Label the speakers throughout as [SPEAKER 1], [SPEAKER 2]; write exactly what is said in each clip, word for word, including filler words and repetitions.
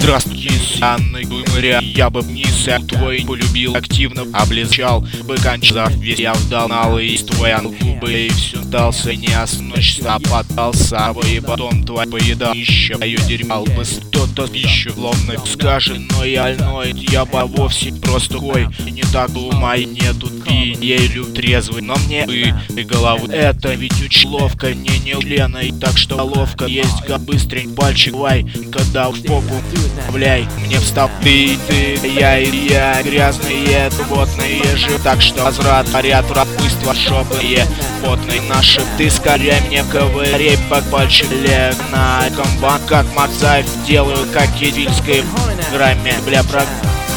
[SPEAKER 1] Здравствуйте, с Анной Гумаря. Я бы Ниса твой полюбил, активно облизчал бы кончав. Весь я вдал налый из твоя губы и все дался не ночь опотался, и потом твой поедал еще ее дерьмал бы кто-то пищу ловно скажет, но я альной, я бы вовсе просто хой. И не так ума и нету пи, я люблю трезвый, но мне бы и голову. Это ведь уч ловко, не не Лена, и так что ловко есть, как быстрень пальчик лай, когда в попу вляй. Мне встал ты, ты, я и я, грязные, потные же, так что возврат, поряд, рабыство, шопые, потные наши, ты скорее мне ковырей под пальчик лег на комбан, как Максаев делаю, как кедильской в грамме, бля, про...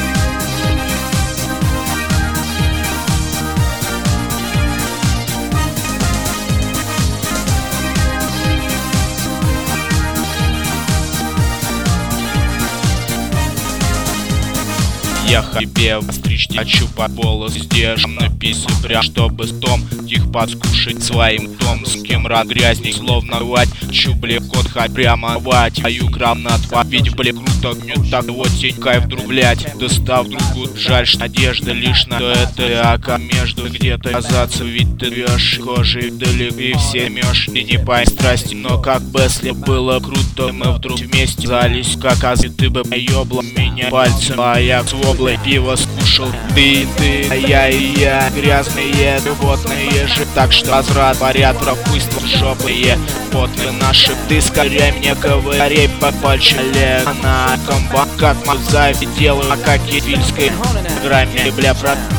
[SPEAKER 1] Я тебе стричь хочу по волос здесь написы прям, чтобы с том тих подскушать своим томским рад грязни, словно вать чубле кот хоть прямо вать, а юграм на два, ведь бле круто не так вот тенькай вдруг, блять, достав другу, жаль, что одежда лишь на это, ака между где-то казаться, ведь ты вешь кожей далеко и все мешь, и не по страсти, но как бы если было круто, мы вдруг вместе зались, как азы, ты бы ёбла меня пальцем, а я своb пиво скушал, ты, ты, а я и я, грязные, потные же, так что возврат, поряд, пропыство, жопые, потные наши, ты скорее мне ковырей по пальчику, на комбан, как Максаев делаю, а как кедильской грамме, бля, брат.